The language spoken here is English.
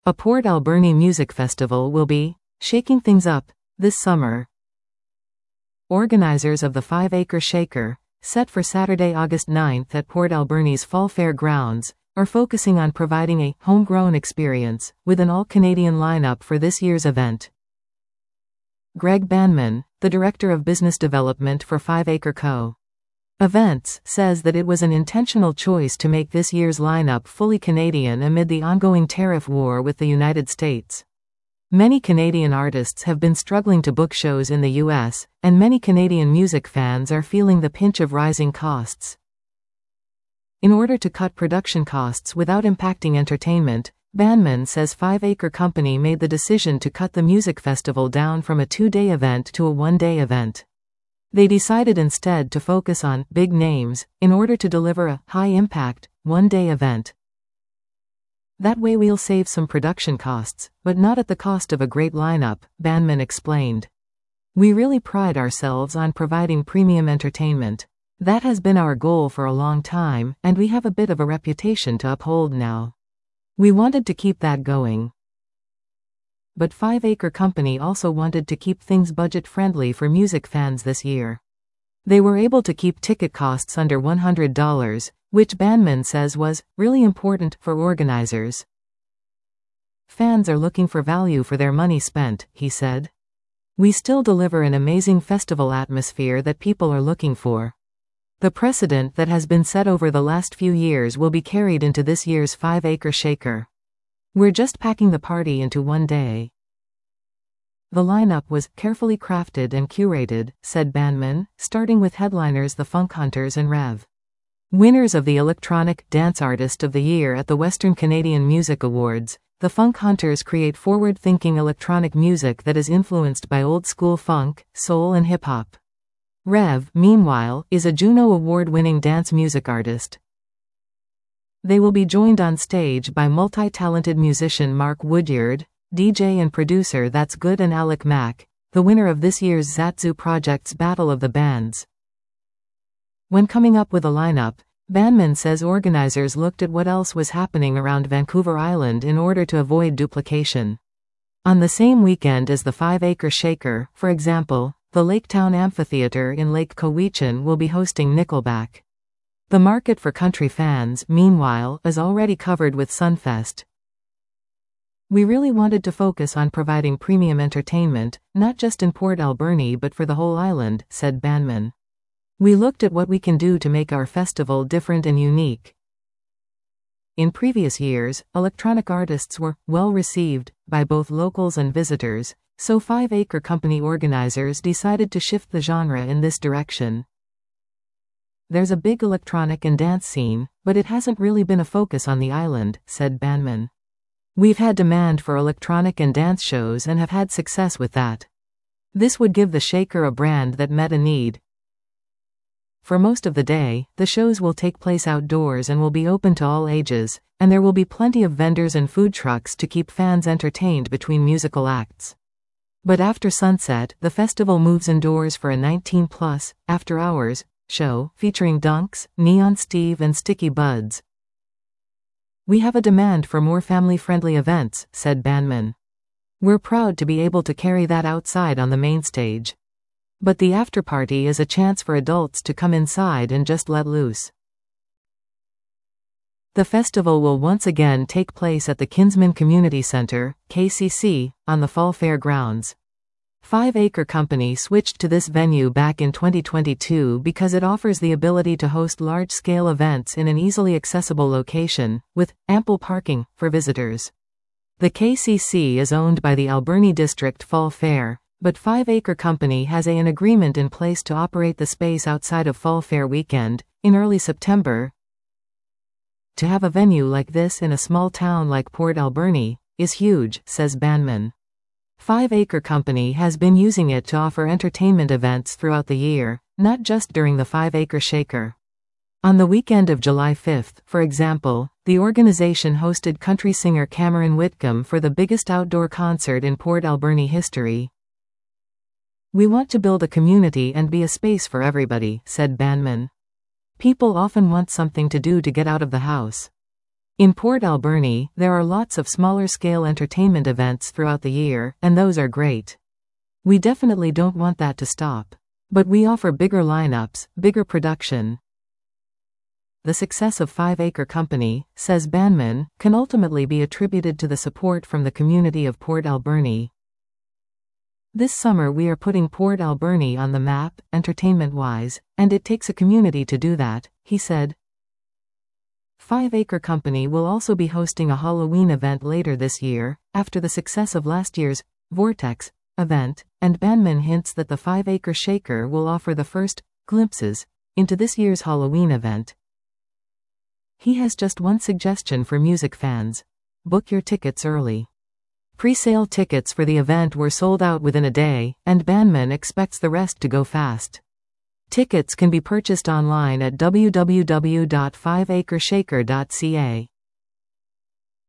A Port Alberni music festival will be shaking things up this summer. Organizers of the 5 Acre Shaker, set for Saturday, August 9th at Port Alberni's Fall Fair grounds, are focusing on providing a homegrown experience with an all-Canadian lineup for this year's event. Greg Banman, the Director of Business Development for 5 Acre Co. Events, says that it was an intentional choice to make this year's lineup fully Canadian amid the ongoing tariff war with the United States. Many Canadian artists have been struggling to book shows in the US, and many Canadian music fans are feeling the pinch of rising costs. In order to cut production costs without impacting entertainment, Banman says 5 Acre Company made the decision to cut the music festival down from a 2-day event to a 1-day event. They decided instead to focus on big names in order to deliver a high-impact, 1-day event. That way we'll save some production costs, but not at the cost of a great lineup, Banman explained. We really pride ourselves on providing premium entertainment. That has been our goal for a long time, and we have a bit of a reputation to uphold now. We wanted to keep that going. But 5 Acre Company also wanted to keep things budget-friendly for music fans this year. They were able to keep ticket costs under $100, which Banman says was really important for organizers. Fans are looking for value for their money spent, he said. We still deliver an amazing festival atmosphere that people are looking for. The precedent that has been set over the last few years will be carried into this year's 5 Acre Shaker. We're just packing the party into 1 day. The lineup was carefully crafted and curated, said Banman, starting with headliners the Funk Hunters and Rev. Winners of the Electronic Dance Artist of the Year at the Western Canadian Music Awards, the Funk Hunters create forward-thinking electronic music that is influenced by old-school funk, soul and hip-hop. Rev, meanwhile, is a Juno Award-winning dance music artist. They will be joined on stage by multi-talented musician Mark Woodyard, DJ and producer That's Good and Alec Mack, the winner of this year's Zatzu Project's Battle of the Bands. When coming up with a lineup, Banman says organizers looked at what else was happening around Vancouver Island in order to avoid duplication. On the same weekend as the 5 Acre Shaker, for example, the Laketown Amphitheatre in Lake Cowichan will be hosting Nickelback. The market for country fans, meanwhile, is already covered with Sunfest. We really wanted to focus on providing premium entertainment, not just in Port Alberni but for the whole island, said Banman. We looked at what we can do to make our festival different and unique. In previous years, electronic artists were well received by both locals and visitors, so 5 Acre Company organizers decided to shift the genre in this direction. There's a big electronic and dance scene, but it hasn't really been a focus on the island, said Banman. We've had demand for electronic and dance shows and have had success with that. This would give the Shaker a brand that met a need. For most of the day, the shows will take place outdoors and will be open to all ages, and there will be plenty of vendors and food trucks to keep fans entertained between musical acts. But after sunset, the festival moves indoors for a 19+ after-hours show featuring Dunks, Neon Steve and Sticky Buds. We have a demand for more family-friendly events, said Banman. We're proud to be able to carry that outside on the main stage. But the after-party is a chance for adults to come inside and just let loose. The festival will once again take place at the Kinsman Community Centre, KCC, on the Fall Fair grounds. 5 Acre Company switched to this venue back in 2022 because it offers the ability to host large-scale events in an easily accessible location, with ample parking for visitors. The KCC is owned by the Alberni District Fall Fair, but 5 Acre Company has an agreement in place to operate the space outside of Fall Fair weekend, in early September. To have a venue like this in a small town like Port Alberni is huge, says Banman. 5 Acre Company has been using it to offer entertainment events throughout the year, not just during the 5 Acre Shaker. On the weekend of July 5th, for example, the organization hosted country singer Cameron Whitcomb for the biggest outdoor concert in Port Alberni history. We want to build a community and be a space for everybody, said Banman. People often want something to do to get out of the house. In Port Alberni, there are lots of smaller-scale entertainment events throughout the year, and those are great. We definitely don't want that to stop. But we offer bigger lineups, bigger production. The success of 5 Acre Company, says Banman, can ultimately be attributed to the support from the community of Port Alberni. This summer we are putting Port Alberni on the map, entertainment-wise, and it takes a community to do that, he said. 5 Acre Company will also be hosting a Halloween event later this year, after the success of last year's Vortex event, and Banman hints that the 5 Acre Shaker will offer the first glimpses into this year's Halloween event. He has just one suggestion for music fans: book your tickets early. Pre-sale tickets for the event were sold out within a day, and Banman expects the rest to go fast. Tickets can be purchased online at www.5acreshaker.ca.